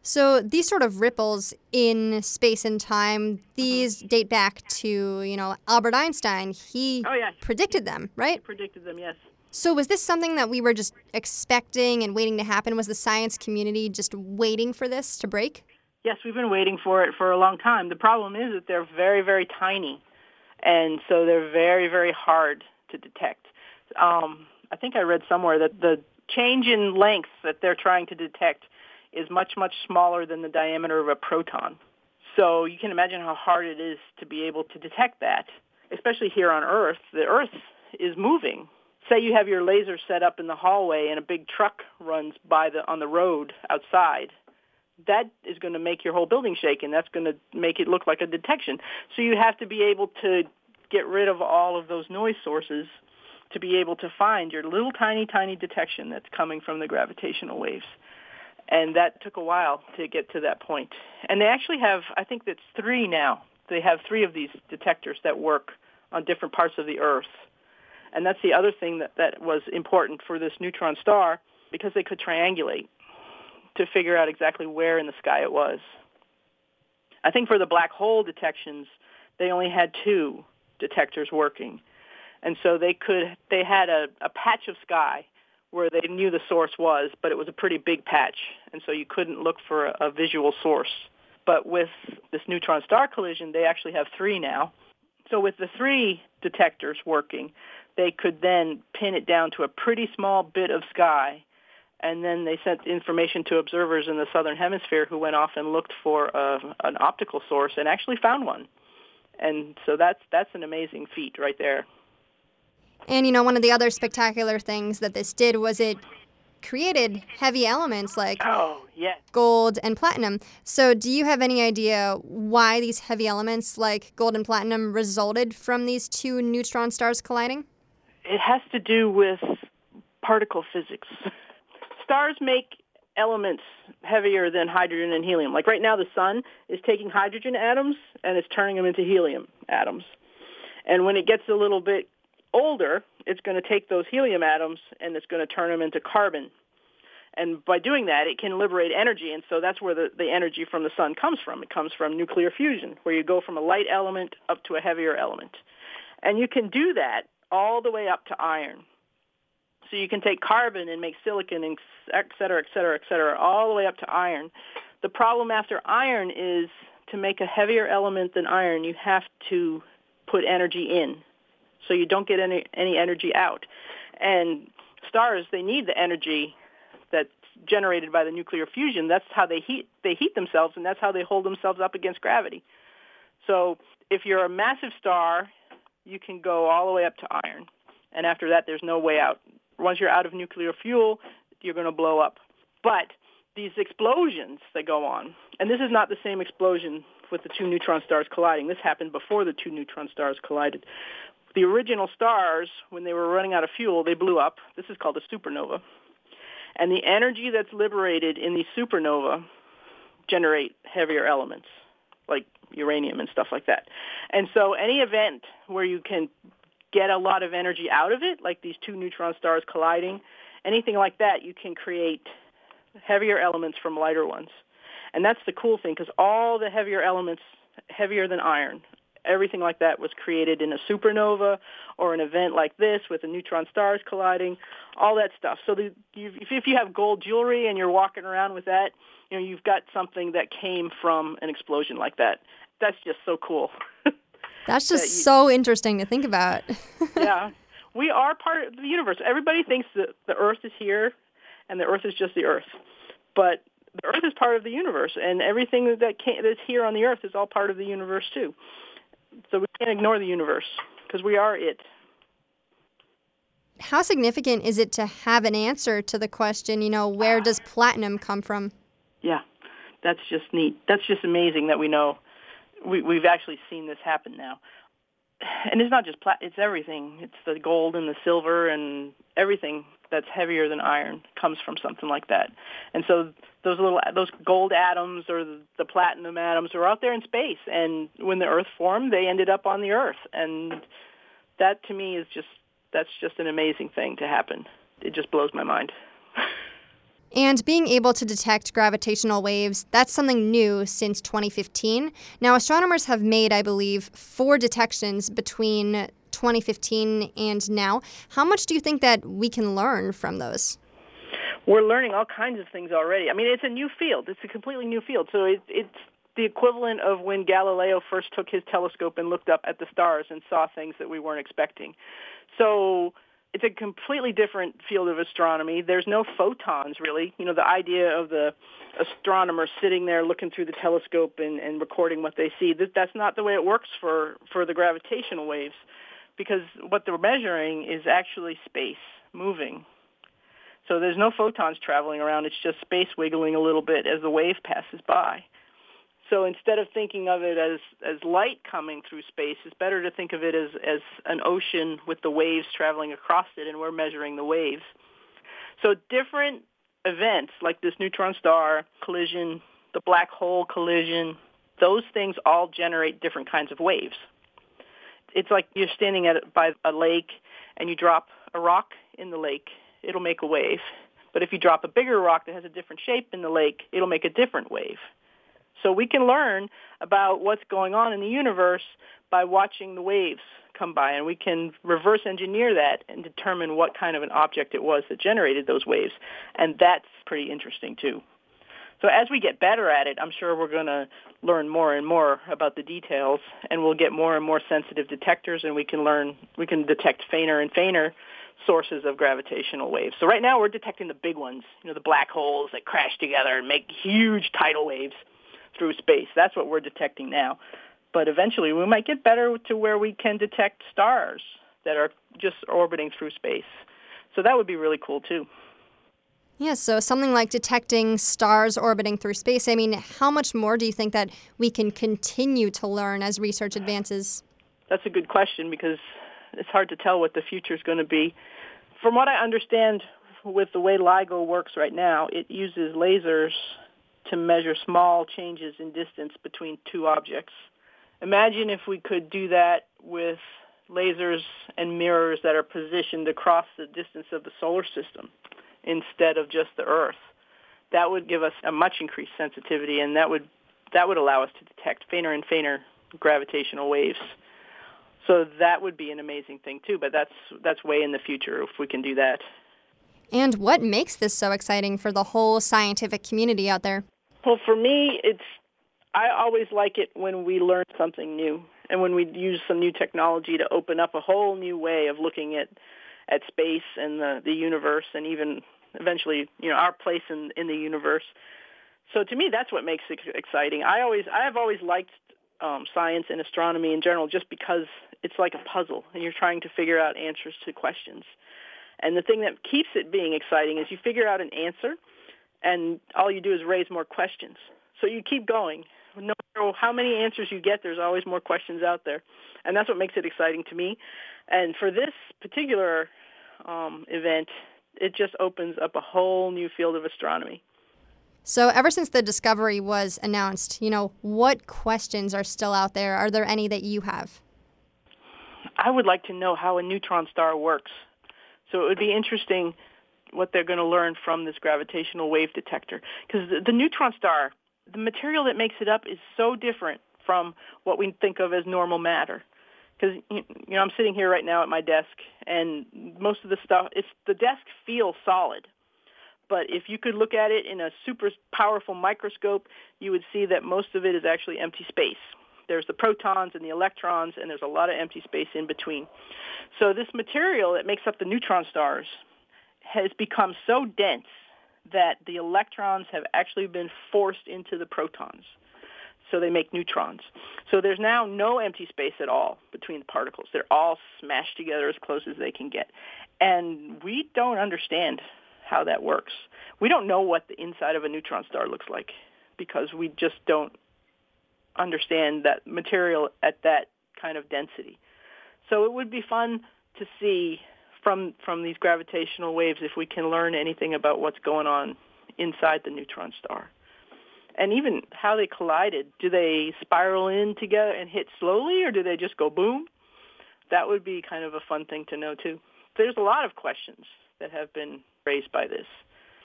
So these sort of ripples in space and time, these date back to, Albert Einstein. He Oh, yeah. predicted them, right? He predicted them, yes. So was this something that we were just expecting and waiting to happen? Was the science community just waiting for this to break? Yes, we've been waiting for it for a long time. The problem is that they're very, very tiny, and so they're very, very hard to detect. I think I read somewhere that the change in length that they're trying to detect is much, much smaller than the diameter of a proton. So you can imagine how hard it is to be able to detect that, especially here on Earth. The Earth is moving. Say you have your laser set up in the hallway and a big truck runs by on the road outside. That is going to make your whole building shake, and that's going to make it look like a detection. So you have to be able to get rid of all of those noise sources to be able to find your little tiny, tiny detection that's coming from the gravitational waves. And that took a while to get to that point. And they actually have, I think that's 3 now. They have 3 of these detectors that work on different parts of the Earth. And that's the other thing that was important for this neutron star, because they could triangulate to figure out exactly where in the sky it was. I think for the black hole detections, they only had 2 detectors working. And so they had a patch of sky where they knew the source was, but it was a pretty big patch, and so you couldn't look for a visual source. But with this neutron star collision, they actually have 3 now. So with the 3 detectors working, they could then pin it down to a pretty small bit of sky, and then they sent information to observers in the southern hemisphere who went off and looked for an optical source and actually found one. And so that's an amazing feat right there. And, one of the other spectacular things that this did was it created heavy elements like gold and platinum. So do you have any idea why these heavy elements like gold and platinum resulted from these 2 neutron stars colliding? It has to do with particle physics. Stars make elements heavier than hydrogen and helium. Like right now, the sun is taking hydrogen atoms and it's turning them into helium atoms. And when it gets a little bit older, it's going to take those helium atoms and it's going to turn them into carbon. And by doing that, it can liberate energy, and so that's where the energy from the sun comes from. It comes from nuclear fusion, where you go from a light element up to a heavier element. And you can do that all the way up to iron. So you can take carbon and make silicon, and et cetera, et cetera, et cetera, all the way up to iron. The problem after iron is to make a heavier element than iron, you have to put energy in, so you don't get any energy out. And stars, they need the energy that's generated by the nuclear fusion. That's how they heat themselves, and that's how they hold themselves up against gravity. So if you're a massive star, you can go all the way up to iron. And after that, there's no way out. Once you're out of nuclear fuel, you're going to blow up. But these explosions that go on, and this is not the same explosion with the 2 neutron stars colliding. This happened before the 2 neutron stars collided. The original stars, when they were running out of fuel, they blew up. This is called a supernova. And the energy that's liberated in the supernova generate heavier elements, like uranium and stuff like that. And so any event where you can get a lot of energy out of it, like these 2 neutron stars colliding, anything like that, you can create heavier elements from lighter ones. And that's the cool thing, because all the heavier elements, heavier than iron, everything like that was created in a supernova or an event like this with the neutron stars colliding, all that stuff. So if you have gold jewelry and you're walking around with that, you've got something that came from an explosion like that. That's just so cool. That's just so interesting to think about. Yeah. We are part of the universe. Everybody thinks that the Earth is here and the Earth is just the Earth. But the Earth is part of the universe, and everything that's here on the Earth is all part of the universe too. So we can't ignore the universe, because we are it. How significant is it to have an answer to the question, where does platinum come from? Yeah, that's just neat. That's just amazing that we know. We've actually seen this happen now. And it's not just it's everything. It's the gold and the silver and everything that's heavier than iron comes from something like that. And so those gold atoms or the platinum atoms are out there in space, and when the Earth formed, they ended up on the Earth. And that to me is just an amazing thing to happen. It just blows my mind. And being able to detect gravitational waves, that's something new since 2015. Now, astronomers have made, I believe, 4 detections between 2015 and now. How much do you think that we can learn from those? We're learning all kinds of things already. I mean, it's a new field. It's a completely new field. So it's the equivalent of when Galileo first took his telescope and looked up at the stars and saw things that we weren't expecting. So it's a completely different field of astronomy. There's no photons, really. You know, the idea of the astronomer sitting there looking through the telescope and recording what they see, that's not the way it works for the gravitational waves, because what they're measuring is actually space moving. So there's no photons traveling around. It's just space wiggling a little bit as the wave passes by. So instead of thinking of it as light coming through space, it's better to think of it as an ocean with the waves traveling across it, and we're measuring the waves. So different events like this neutron star collision, the black hole collision, those things all generate different kinds of waves. It's like you're standing by a lake and you drop a rock in the lake, it'll make a wave. But if you drop a bigger rock that has a different shape in the lake, it'll make a different wave. So we can learn about what's going on in the universe by watching the waves come by, and we can reverse engineer that and determine what kind of an object it was that generated those waves. And that's pretty interesting, too. So as we get better at it, I'm sure we're going to learn more and more about the details, and we'll get more and more sensitive detectors, and we can detect fainter and fainter sources of gravitational waves. So right now we're detecting the big ones, the black holes that crash together and make huge tidal waves through space. That's what we're detecting now. But eventually we might get better to where we can detect stars that are just orbiting through space. So that would be really cool, too. Yeah, so something like detecting stars orbiting through space. I mean, how much more do you think that we can continue to learn as research advances? That's a good question, because it's hard to tell what the future is going to be. From what I understand with the way LIGO works right now, it uses lasers to measure small changes in distance between two objects. Imagine if we could do that with lasers and mirrors that are positioned across the distance of the solar system instead of just the Earth. That would give us a much increased sensitivity, and that would allow us to detect fainter and fainter gravitational waves. So that would be an amazing thing too, but that's way in the future if we can do that. And what makes this so exciting for the whole scientific community out there? Well, for me, I always like it when we learn something new and when we use some new technology to open up a whole new way of looking at space and the universe, and even eventually, our place in the universe. So to me, that's what makes it exciting. I have always liked science and astronomy in general, just because it's like a puzzle and you're trying to figure out answers to questions. And the thing that keeps it being exciting is you figure out an answer, and all you do is raise more questions. So you keep going. No matter how many answers you get, there's always more questions out there. And that's what makes it exciting to me. And for this particular event, it just opens up a whole new field of astronomy. So ever since the discovery was announced, what questions are still out there? Are there any that you have? I would like to know how a neutron star works. So it would be interesting what they're going to learn from this gravitational wave detector. Because the neutron star, the material that makes it up is so different from what we think of as normal matter. Because, I'm sitting here right now at my desk, and most of the stuff, the desk feels solid. But if you could look at it in a super powerful microscope, you would see that most of it is actually empty space. There's the protons and the electrons, and there's a lot of empty space in between. So this material that makes up the neutron stars has become so dense that the electrons have actually been forced into the protons. So they make neutrons. So there's now no empty space at all between the particles. They're all smashed together as close as they can get. And we don't understand how that works. We don't know what the inside of a neutron star looks like, because we just don't understand that material at that kind of density. So it would be fun to see from these gravitational waves if we can learn anything about what's going on inside the neutron star. And even how they collided. Do they spiral in together and hit slowly, or do they just go boom? That would be kind of a fun thing to know, too. There's a lot of questions that have been raised by this.